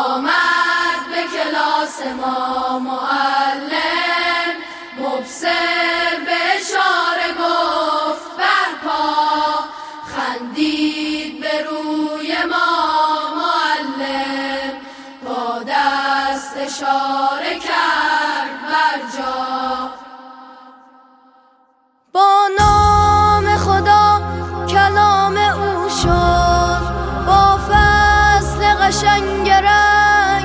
آمد به کلاس ما معلم، مبصر به اشاره گفت برپا، خندید به روی ما معلم، با دست اشاره کرد برجا. با نام خدا کلام او شد، با فصل قشنگ رنگ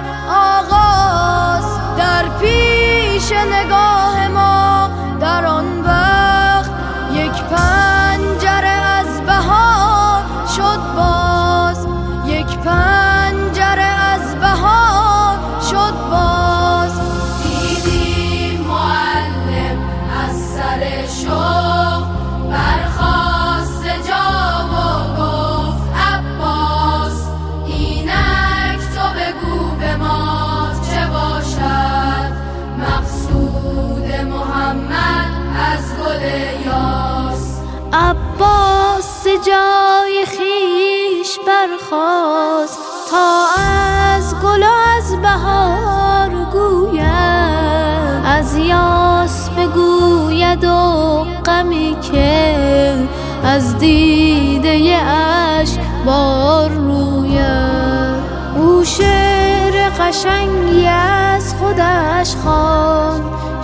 آغاز، در پیش نگاه ما در آن وقت یک پنجره از بهار شد باز، یک پنجره از بهار شد باز. دیدیم معلم از سر شوق برخاست جا و گفت عباس، اینک تو بگو به ما چه باشد مقصود محمد از گل یاس. عباس جای خیش برخاست تا از گل و از بهار گوید، از یاس بگوید و غمی که از دیده اشک بار روید. او شعر قشنگی از خودش خواند،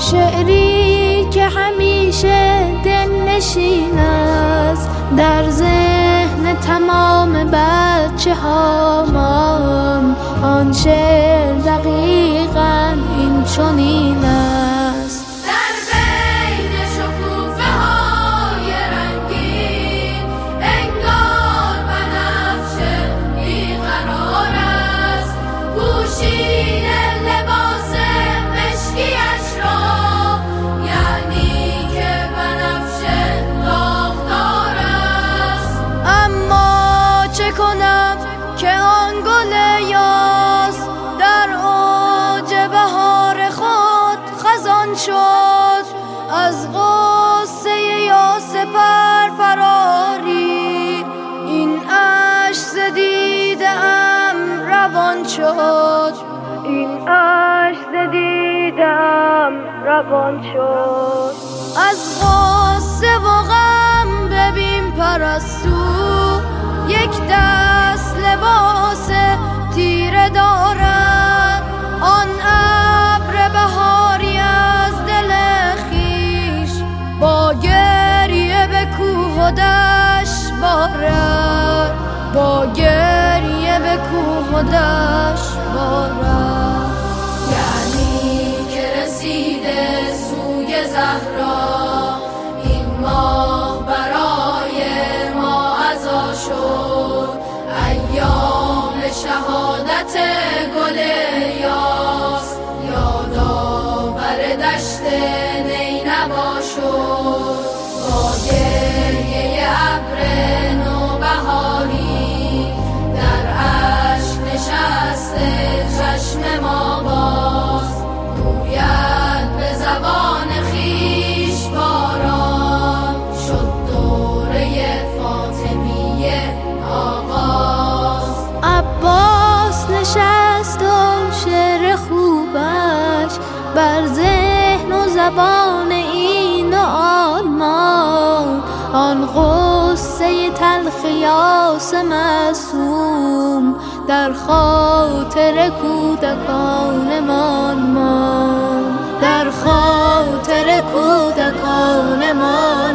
شعری که همیشه دلنشین است، در ذهن تمام بچه ها ماند. آن شعر دقیقاً این چنین است: در بین شکوفه های رنگین انگار بنفش بیقرار است، پوشیده لباس مشکیش را، یعنی که بنفش داغدار است. اما چه کنم که آن گل یاس در اوج بهار خود خزان شد، از غصه یاس پرپراری این اشک ز دیده‌ام روان شد، این اشک ز دیده‌ام روان شد. از غصه و غم ببین پرستو، یک دست لباس تیره دارد، آن ابر بهاری از دل خویش با گریه به کوه و دشت بارد، با گریه به کوه و دشت بارد. یعنی که رسیده سوی زهرا، این ماه برای ما عزا شد، ایام شهادت گل یاس، یادآور دشت نینوا شد، با گریه ابر نوبهاری در اشک نشسته چشم ما باز، گوید به زبان خویش باران شد دوره فاطمیه آغاز. عباس نشست و شعر خوبش بر ذهن و زبان این و آن ماند، آن غصه تلخ یاس معصوم در خاطر کودکانمان ماند، در خاطر کودکانمان